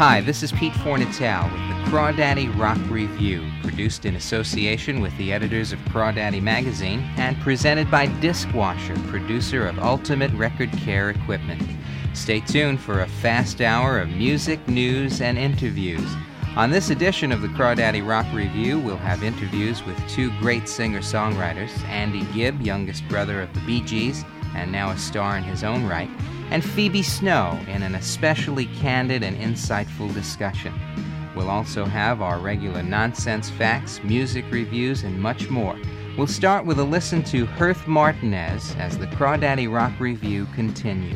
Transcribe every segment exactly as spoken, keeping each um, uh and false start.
Hi, this is Pete Fornatale with the Crawdaddy Rock Review, produced in association with the editors of Crawdaddy Magazine and presented by Diskwasher, producer of Ultimate Record Care Equipment. Stay tuned for a fast hour of music, news, and interviews. On this edition of the Crawdaddy Rock Review, we'll have interviews with two great singer-songwriters, Andy Gibb, youngest brother of the Bee Gees, and now a star in his own right, and Phoebe Snow in an especially candid and insightful discussion. We'll also have our regular nonsense facts, music reviews, and much more. We'll start with a listen to Hearth Martinez as the Crawdaddy Rock Review continues.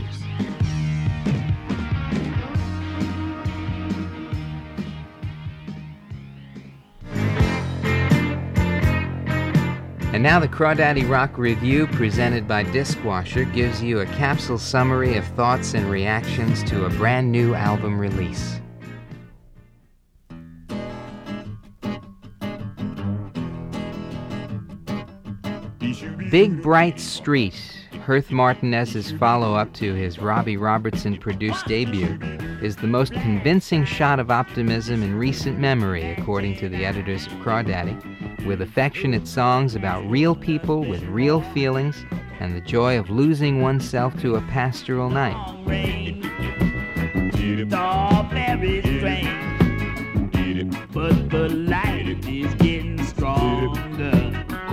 And now the Crawdaddy Rock Review, presented by Diskwasher, gives you a capsule summary of thoughts and reactions to a brand new album release. Big Bright Street, Hearth Martinez's follow-up to his Robbie Robertson-produced debut, is the most convincing shot of optimism in recent memory, according to the editors of Crawdaddy, with affectionate songs about real people with real feelings and the joy of losing oneself to a pastoral night. It's all very strange, but the light is getting stronger.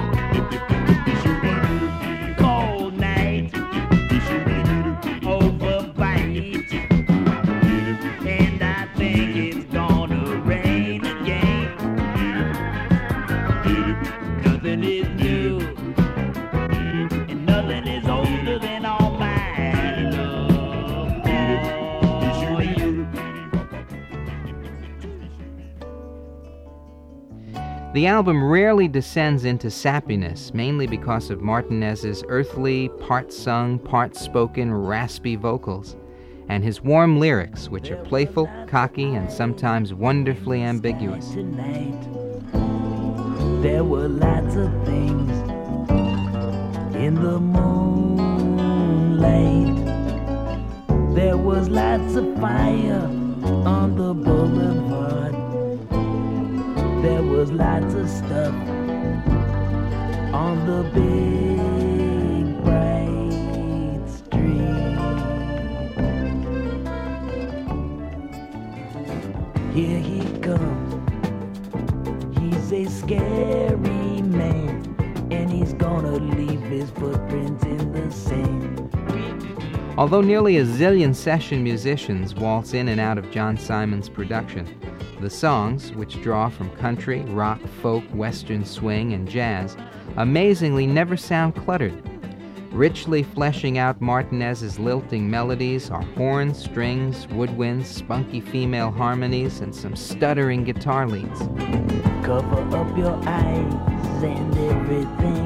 Cold night, overbite, and I think it's gonna rain again. Nothing is new, and nothing is older than all my love for you. The album rarely descends into sappiness, mainly because of Martinez's earthly, part-sung, part-spoken, raspy vocals, and his warm lyrics, which are playful, cocky, and sometimes wonderfully ambiguous. Tonight, there were lots of things in the moonlight. There was lots of fire on the boulevard. There was lots of stuff on the big bright street. Here he comes. He's a scary man, and he's gonna leave his footprints in the sand. Although nearly a zillion session musicians waltz in and out of John Simon's production, the songs, which draw from country, rock, folk, western swing, and jazz, amazingly never sound cluttered. Richly fleshing out Martinez's lilting melodies are horns, strings, woodwinds, spunky female harmonies, and some stuttering guitar leads. Cover up your eyes and everything.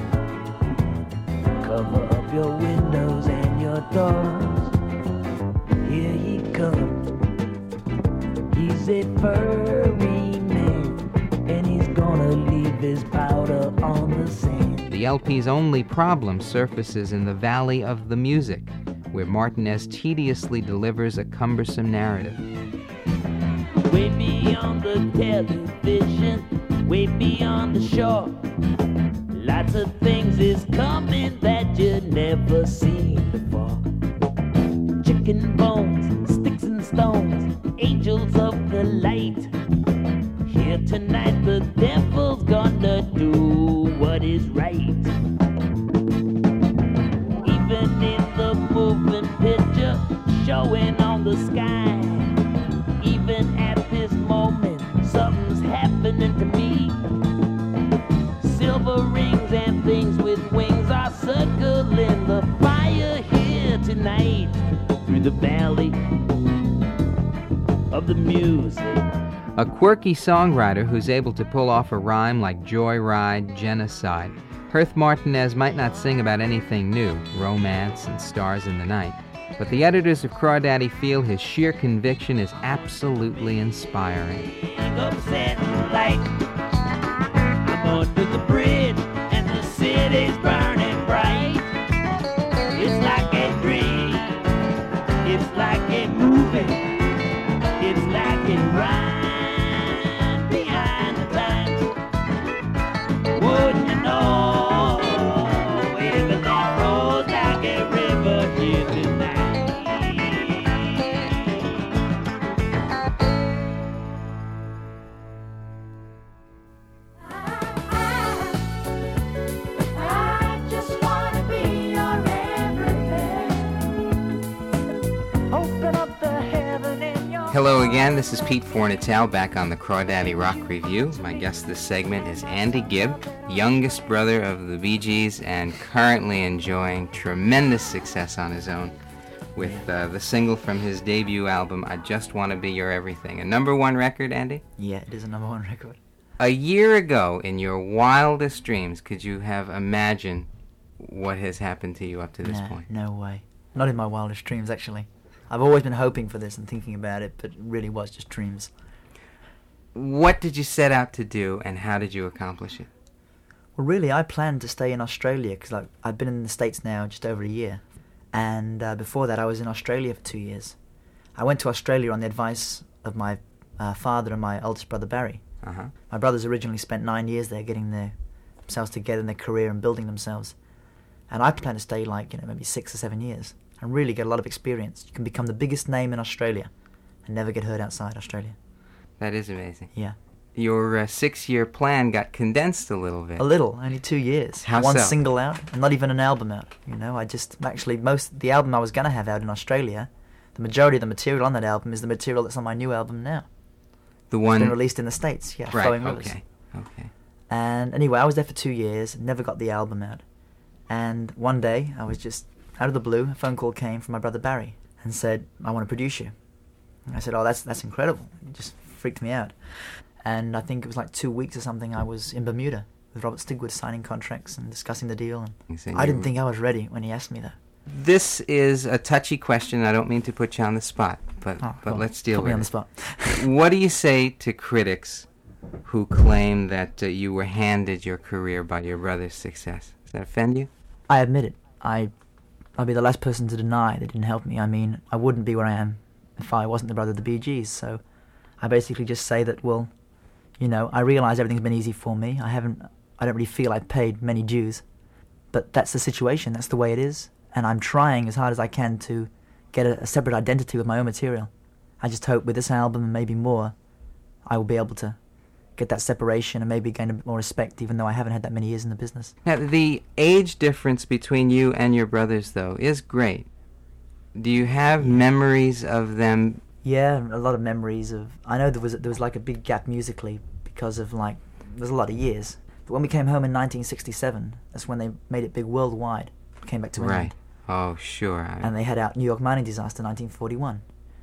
Cover up your windows and your doors. Here he comes. He's a furry man, and he's gonna leave his powder on the sand. The L P's only problem surfaces in the valley of the music, where Martinez tediously delivers a cumbersome narrative. Way beyond the television, way beyond the shore, lots of things is coming that you never seen before. Chicken bones, sticks and stones, angels of the light. Here tonight the devil's gonna do what is right. Even in the moving picture showing on the sky, even at this moment something's happening to me. Silver rings and things with wings are circling the fire here tonight through the valley of the music. A quirky songwriter who's able to pull off a rhyme like joyride, genocide, Hearth Martinez might not sing about anything new, romance and stars in the night, but the editors of Crawdaddy feel his sheer conviction is absolutely inspiring. Upset light, I'm under the bridge and the city's burning bright. It's like a dream, it's like a movie, it's like Hello again, this is Pete Fornatale back on the Crawdaddy Rock Review. My guest this segment is Andy Gibb, youngest brother of the Bee Gees and currently enjoying tremendous success on his own with uh, the single from his debut album, I Just Want to Be Your Everything. A number one record, Andy? Yeah, it is a number one record. A year ago, in your wildest dreams, could you have imagined what has happened to you up to this no, point? No way. Not in my wildest dreams, actually. I've always been hoping for this and thinking about it, but it really was just dreams. What did you set out to do, and how did you accomplish it? Well, really, I planned to stay in Australia, because I've been in the States now just over a year. And uh, before that, I was in Australia for two years. I went to Australia on the advice of my uh, father and my eldest brother, Barry. Uh-huh. My brothers originally spent nine years there getting their, themselves together in their career and building themselves. And I planned to stay like, you know, maybe six or seven years and really get a lot of experience. You can become the biggest name in Australia and never get heard outside Australia. That is amazing. Yeah. Your uh, six-year plan got condensed a little bit. A little, only two years. How One so? single out, and not even an album out. You know, I just actually most the album I was gonna have out in Australia, the majority of the material on that album is the material that's on my new album now. The one It's been released in the States, yeah. Right. Flowing Rivers. Okay. Okay. And anyway, I was there for two years, never got the album out. And one day, I was just out of the blue. A phone call came from my brother Barry and said, "I want to produce you." And I said, "Oh, that's that's incredible." It just freaked me out. And I think it was like two weeks or something, I was in Bermuda with Robert Stigwood signing contracts and discussing the deal. And So I didn't you- think I was ready when he asked me that. This is a touchy question. I don't mean to put you on the spot, but Oh, but well, let's deal put me with on it. the spot. What do you say to critics who claim that uh, you were handed your career by your brother's success? Does that offend you? I admit it. I, I'd be the last person to deny they didn't help me. I mean, I wouldn't be where I am if I wasn't the brother of the Bee Gees. So I basically just say that, well, you know, I realise everything's been easy for me. I haven't, I don't really feel I've paid many dues. But that's the situation. That's the way it is. And I'm trying as hard as I can to get a, a separate identity with my own material. I just hope with this album and maybe more, I will be able to get that separation and maybe gain a bit more respect, even though I haven't had that many years in the business. Now, the age difference between you and your brothers, though, is great. Do you have memories of them? Yeah, a lot of memories of. I know there was there was like a big gap musically because of like there's a lot of years. But when we came home in nineteen sixty-seven, that's when they made it big worldwide. Came back to England. Right. Oh, sure. I- And they had out New York mining disaster nineteen forty-one,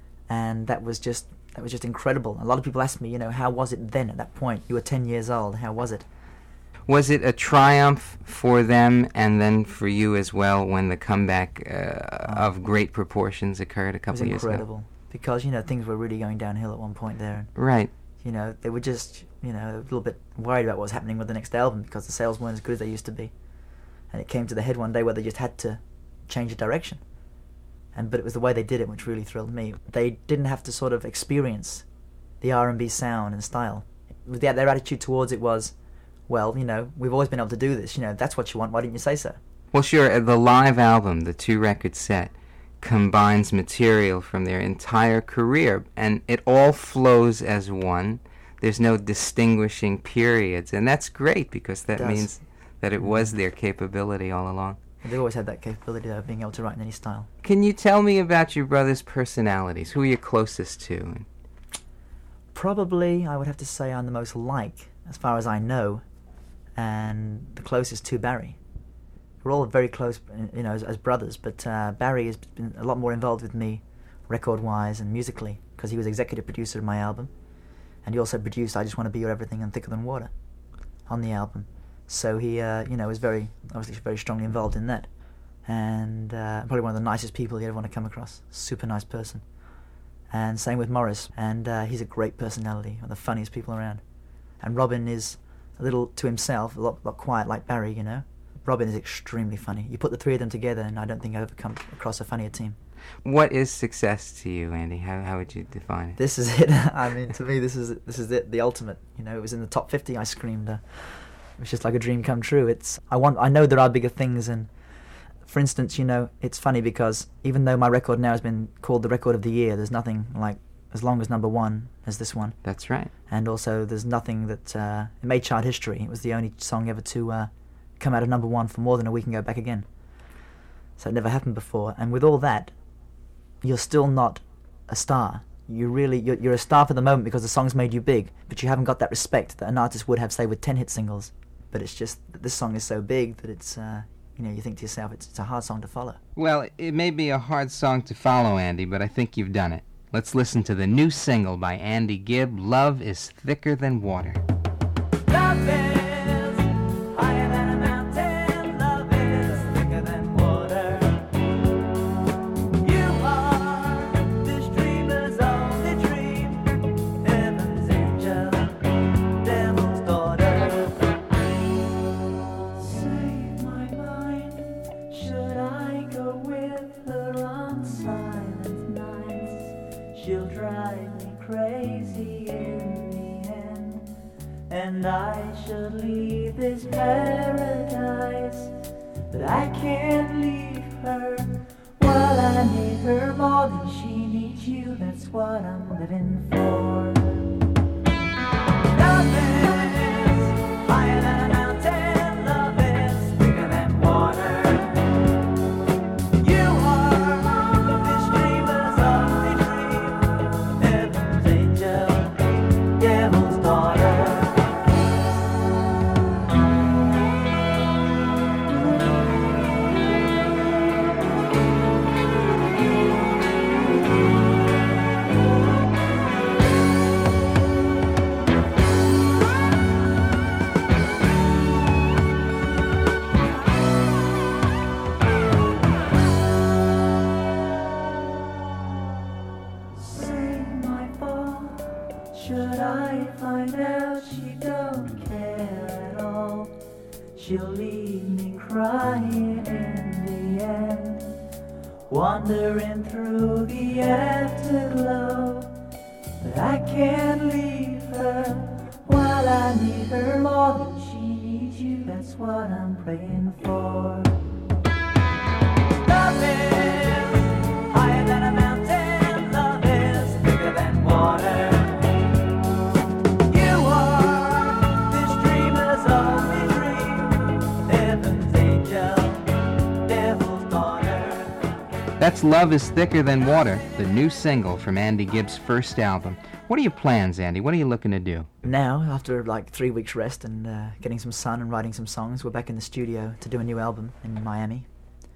and that was just that was just incredible. A lot of people ask me, you know, how was it then at that point? You were ten years old. How was it? Was it a triumph for them and then for you as well when the comeback uh, of great proportions occurred a It was couple of years ago? incredible because you know things were really going downhill at one point there. Right. You know, they were just, you know, a little bit worried about what was happening with the next album because the sales weren't as good as they used to be. And it came to the head one day where they just had to change the direction. And but it was the way they did it which really thrilled me. They didn't have to sort of experience the R and B sound and style. Their, their attitude towards it was, well, you know, we've always been able to do this. You know, if that's what you want, why didn't you say so? Well, sure, uh, the live album, the two-record set, combines material from their entire career, and it all flows as one. There's no distinguishing periods, and that's great because that It does. means that it was their capability all along. They've always had that capability though, of being able to write in any style. Can you tell me about your brothers' personalities? Who are you closest to? Probably, I would have to say I'm the most like, as far as I know, and the closest to Barry. We're all very close, you know, as, as brothers, but uh, Barry has been a lot more involved with me, record-wise and musically, because he was executive producer of my album, and he also produced I Just Want to Be Your Everything and Thicker Than Water on the album. So he, uh, you know, was very, obviously very strongly involved in that, and uh, probably one of the nicest people you'd ever want to come across. Super nice person. And same with Morris, and uh, he's a great personality, one of the funniest people around. And Robin is a little to himself, a lot, lot quiet like Barry, you know. Robin is extremely funny. You put the three of them together, and I don't think I've ever come across a funnier team. What is success to you, Andy? How how would you define it? This is it. I mean, to me, this is this is it, the ultimate. You know, it was in the top fifty. I screamed. Uh, it was just like a dream come true. It's I want. I know there are bigger things, and for instance, you know, it's funny because even though my record now has been called the record of the year, there's nothing like as long as number one as this one. That's right. And also, there's nothing that uh, it made chart history. It was the only song ever to uh, come out of number one for more than a week and go back again. So it never happened before. And with all that, you're still not a star. you really you're, you're a star for the moment because the song's made you big, but you haven't got that respect that an artist would have, say, with ten hit singles. But it's just that this song is so big that it's uh, you know, you think to yourself, it's, it's a hard song to follow. Well, it may be a hard song to follow, Andy, but I think you've done it. Let's listen to the new single by Andy Gibb, Love is Thicker Than Water. Love is higher than a mountain. Love is thicker than water. You are this dreamer's only dream, heaven's angel, devil's daughter. Save my mind. Should I go with her on silent nights? She'll drive me crazy in the end, and I should leave this paradise. But I can't leave her while I need her more than she needs you. That's what I'm living for. Love is higher than a mountain. Love is thicker than water. You are this dreamer's only dream, heaven's angel, devil's daughter. Say my fault. Should I find out she don't care at all, she'll leave me crying in the end, wandering through the afterglow. But I can't leave her while I need her more than she needs you. That's what I'm praying for. Love is higher than a mountain. Love is thicker than water. You are this dreamer's only dream, heaven's angel, devil's daughter. That's Love is Thicker Than Water, the new single from Andy Gibb's first album. What are your plans, Andy? What are you looking to do? Now, after like three weeks rest and uh, getting some sun and writing some songs, we're back in the studio to do a new album in Miami.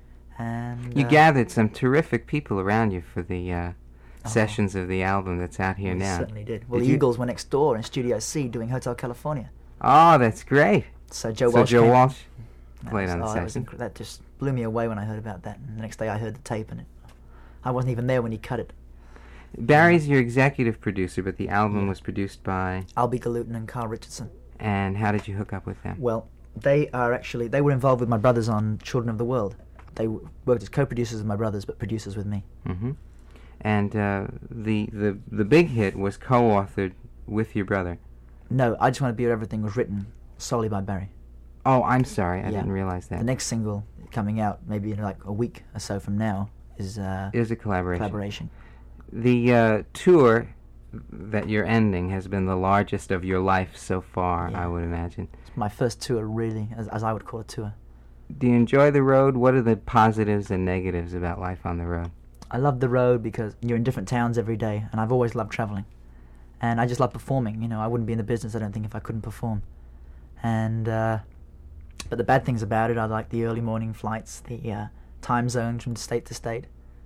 And You uh, gathered some terrific people around you for the uh, sessions of the album that's out here we now. certainly did. Well, Did the you- Eagles were next door in Studio C doing Hotel California. Oh, that's great. So Joe so Walsh Joe came- Walsh That played was- on the oh, that was session. incre- that just blew me away when I heard about that. And the next day I heard the tape, and it, I wasn't even there when he cut it. Barry's your executive producer, but the album was produced by... Albie Galutin and Carl Richardson. And how did you hook up with them? Well, they are actually, they were involved with my brothers on Children of the World. They w- worked as co-producers with my brothers, but producers with me. hmm And uh, the, the the big hit was co-authored with your brother. No, I Just Want to Be Where Everything was written solely by Barry. Oh, I'm sorry. I Yeah. didn't realize that. The next single coming out, maybe in like a week or so from now, is uh, It was a collaboration. collaboration. The uh, tour that you're ending has been the largest of your life so far, Yeah. I would imagine. It's my first tour, really, as, as I would call a tour. Do you enjoy the road? What are the positives and negatives about life on the road? I love the road because you're in different towns every day, and I've always loved traveling. And I just love performing. You know, I wouldn't be in the business, I don't think, if I couldn't perform. And uh, but the bad things about it are like the early morning flights, the uh, time zones from state to state.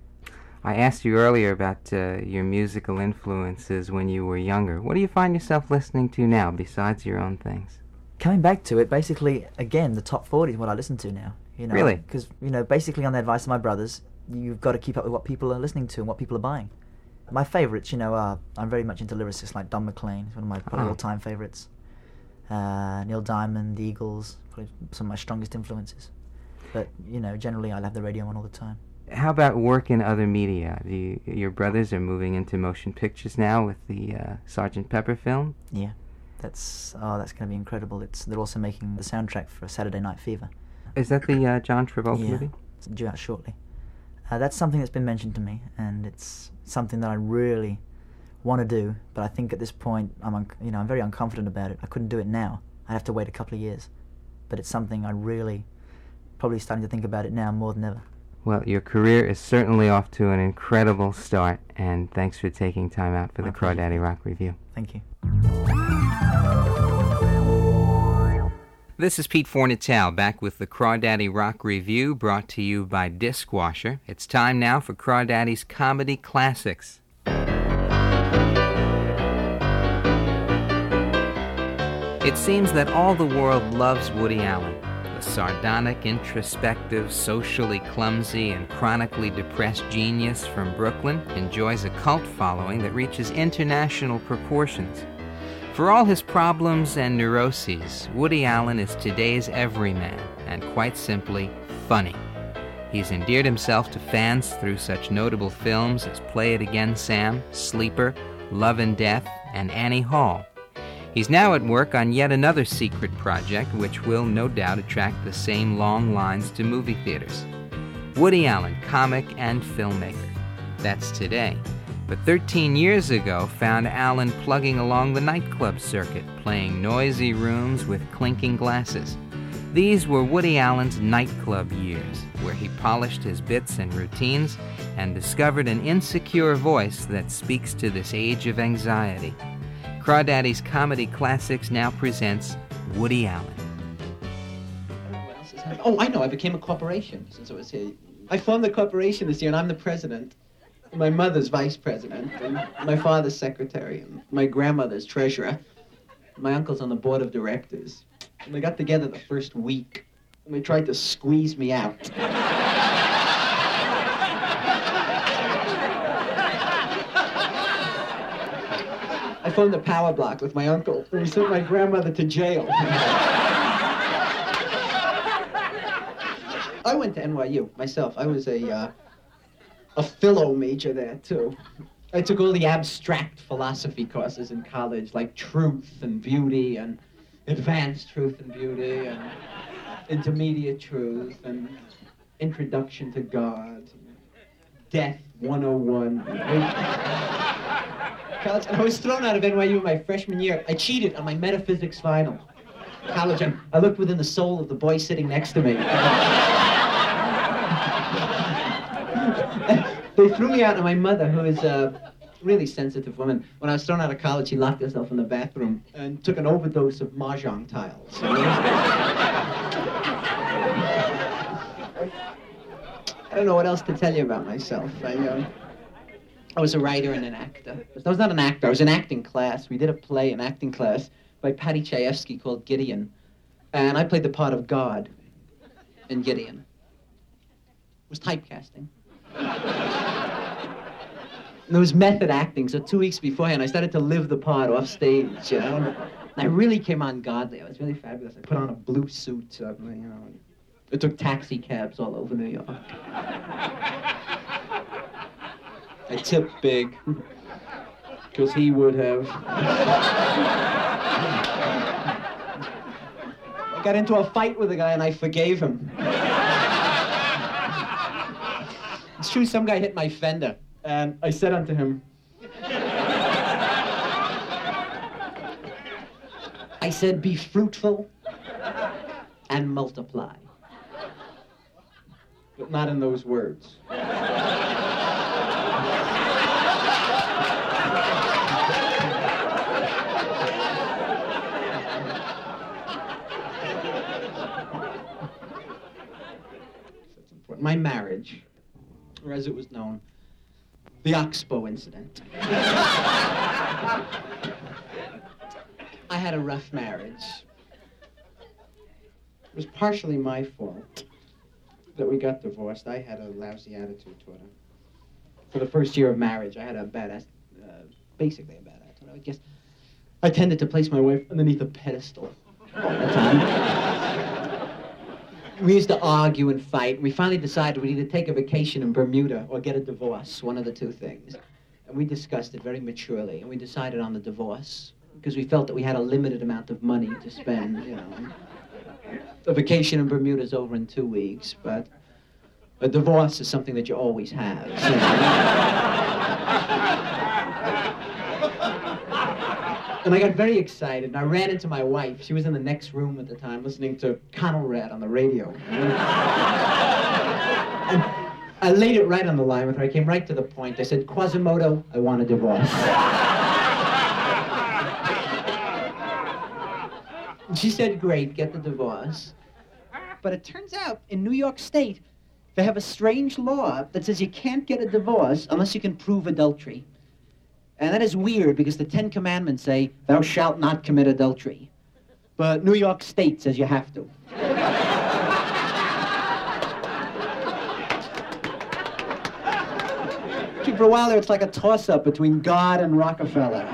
I asked you earlier about uh, your musical influences when you were younger. What do you find yourself listening to now, besides your own things? Coming back to it, basically, again, the top forty is what I listen to now. You know, Really? Because, you know, basically on the advice of my brothers, you've got to keep up with what people are listening to and what people are buying. My favourites, you know, are, I'm very much into lyricists like Don McLean, he's one of my probably Oh. all-time favourites. Uh, Neil Diamond, the Eagles, probably some of my strongest influences. But, you know, generally I'll have the radio on all the time. How about work in other media? Do you, your brothers are moving into motion pictures now with the uh, Sergeant Pepper film? Yeah, that's, oh, that's going to be incredible. It's, they're also making the soundtrack for Saturday Night Fever. Is that the uh, John Travolta Yeah, movie? it's due out shortly. Uh, that's something that's been mentioned to me, and it's something that I really want to do. But I think at this point, I'm un- you know I'm very unconfident about it. I couldn't do it now. I'd have to wait a couple of years. But it's something I really probably starting to think about it now more than ever. Well, your career is certainly off to an incredible start, and thanks for taking time out for My the pleasure. Crawdaddy Rock Review. Thank you. This is Pete Fornatale, back with the Crawdaddy Rock Review, brought to you by Diskwasher. It's time now for Crawdaddy's Comedy Classics. It seems that all the world loves Woody Allen. The sardonic, introspective, socially clumsy, and chronically depressed genius from Brooklyn enjoys a cult following that reaches international proportions. For all his problems and neuroses, Woody Allen is today's everyman, and quite simply, funny. He's endeared himself to fans through such notable films as Play It Again, Sam, Sleeper, Love and Death, and Annie Hall. He's now at work on yet another secret project which will no doubt attract the same long lines to movie theaters. Woody Allen, comic and filmmaker. That's today. But thirteen years ago found Allen plugging along the nightclub circuit, playing noisy rooms with clinking glasses. These were Woody Allen's nightclub years, where he polished his bits and routines and discovered an insecure voice that speaks to this age of anxiety. Crawdaddy's Comedy Classics now presents Woody Allen. What else is happening? Oh, I know. I became a corporation since I was here. I formed the corporation this year, and I'm the president. My mother's vice president, and my father's secretary, and my grandmother's treasurer. My uncle's on the board of directors. And they got together the first week, and they tried to squeeze me out. I formed a power block with my uncle, and he sent my grandmother to jail. I went to N Y U myself. I was a uh, a philo major there too. I took all the abstract philosophy courses in college, like truth and beauty, and advanced truth and beauty, and intermediate truth, and introduction to God, death one oh one. College, and I was thrown out of N Y U my freshman year. I cheated on my metaphysics final. College, and I looked within the soul of the boy sitting next to me. They threw me out, and my mother, who is a really sensitive woman, when I was thrown out of college, she locked herself in the bathroom and took an overdose of mahjong tiles. I don't know what else to tell you about myself. I, um, I was a writer and an actor. I was not an actor. I was in acting class. We did a play in acting class by Paddy Chayefsky called Gideon. And I played the part of God in Gideon. It was typecasting. And there was method acting, so two weeks beforehand, I started to live the part off stage, you know. And I really came on godly. I was really fabulous. I put on a blue suit, uh, you know. I took taxi cabs all over New York. I tipped big, because he would have. I got into a fight with a guy and I forgave him. It's true, some guy hit my fender, and I said unto him, I said, be fruitful and multiply. But not in those words. My marriage, or as it was known, the Oxbow incident. I had a rough marriage. It was partially my fault that we got divorced. I had a lousy attitude toward her. For the first year of marriage, I had a bad, uh, basically a bad attitude. I guess I tended to place my wife underneath a pedestal all the time. We used to argue and fight. We finally decided we'd either take a vacation in Bermuda or get a divorce, one of the two things. And we discussed it very maturely, and we decided on the divorce because we felt that we had a limited amount of money to spend, you know. A vacation in Bermuda is over in two weeks, but a divorce is something that you always have. You know? And I got very excited, and I ran into my wife. She was in the next room at the time, listening to Conelrad on the radio. And I laid it right on the line with her. I came right to the point. I said, Quasimodo, I want a divorce. She said, great, get the divorce. But it turns out, in New York State, they have a strange law that says you can't get a divorce unless you can prove adultery. And that is weird, because the Ten Commandments say, thou shalt not commit adultery. But New York State says you have to. For a while there, it's like a toss-up between God and Rockefeller.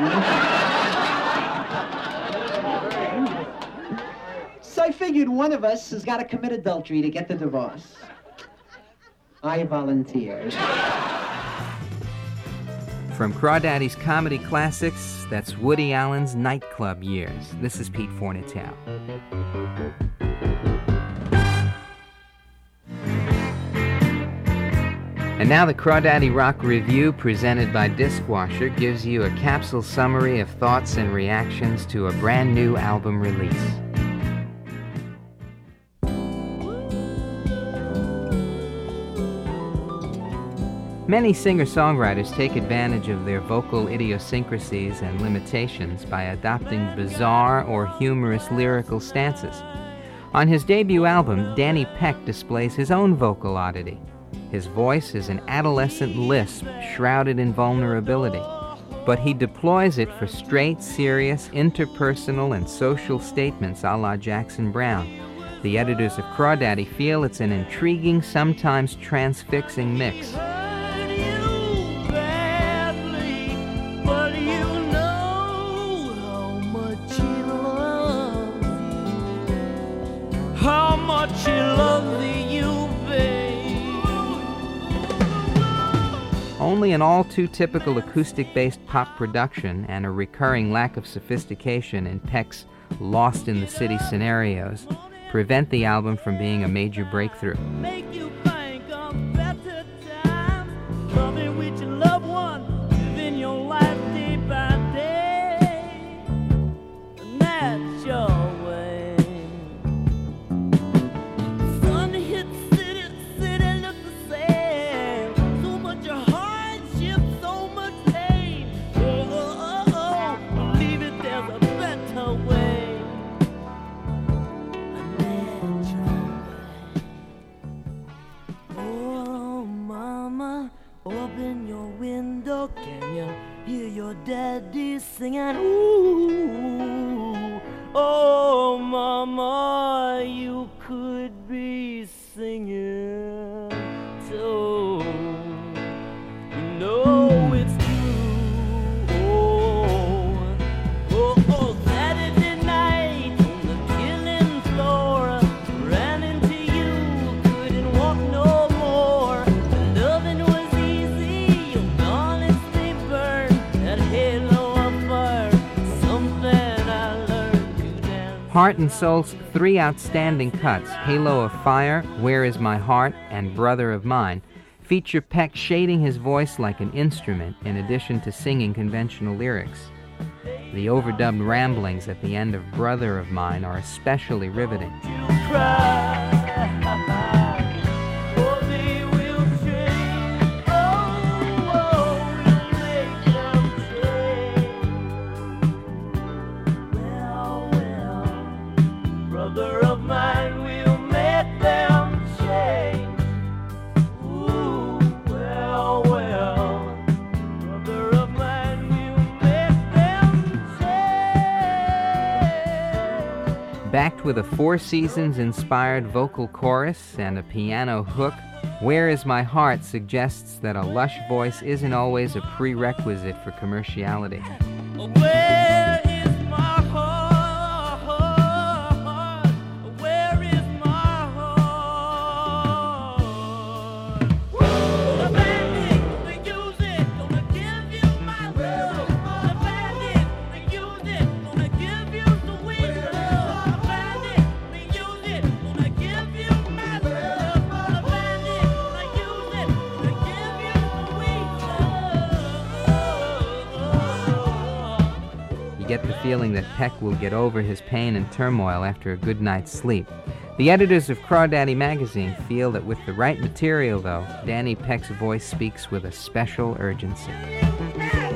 So I figured one of us has got to commit adultery to get the divorce. I volunteered. From Crawdaddy's comedy classics, that's Woody Allen's nightclub years. This is Pete Fornatale. And now the Crawdaddy Rock Review, presented by Diskwasher, gives you a capsule summary of thoughts and reactions to a brand new album release. Many singer-songwriters take advantage of their vocal idiosyncrasies and limitations by adopting bizarre or humorous lyrical stances. On his debut album, Danny Peck displays his own vocal oddity. His voice is an adolescent lisp shrouded in vulnerability, but he deploys it for straight, serious, interpersonal, and social statements a la Jackson Browne. The editors of Crawdaddy feel it's an intriguing, sometimes transfixing mix. How much he loves you, babe. Only an all-too-typical acoustic-based pop production and a recurring lack of sophistication in Peck's lost-in-the-city scenarios prevent the album from being a major breakthrough. Make you think of better times, loving with your loved one, living your life day by day, and that's your way. Sun hits city, city looks the same, so much hardship, so much pain. Oh, oh, oh, oh, believe it, there's a better way. Oh, mama, open your window. Can you hear your daddy singing? Ooh, oh, mama, you could be singing too. You know it's true. Oh, oh, oh, Saturday night on the killing floor, ran into you, couldn't walk no more. Loving was easy, your darling stay burned, that halo of fire, something I learned to dance. Heart and Soul's three outstanding cuts, Halo of Fire, Where Is My Heart, and Brother of Mine, feature Peck shading his voice like an instrument in addition to singing conventional lyrics. The overdubbed ramblings at the end of Brother of Mine are especially riveting. You cry, or they will change. Oh, oh, you make them change. Well, well, brother of mine will make them change. Ooh, well, well, brother of mine will make them change. Backed with a Four Seasons-inspired vocal chorus and a piano hook, Where Is My Heart suggests that a lush voice isn't always a prerequisite for commerciality. Where is my heart? Where is my heart? The bandit, they use it, gonna give you my love. The bandit, they use it, gonna give you sweet love. The bandit, they use it, gonna give you my love. The bandit, they use it, gonna give you sweet love. You get the feeling that Peck will get over his pain and turmoil after a good night's sleep. The editors of Crawdaddy magazine feel that with the right material, though, Danny Peck's voice speaks with a special urgency.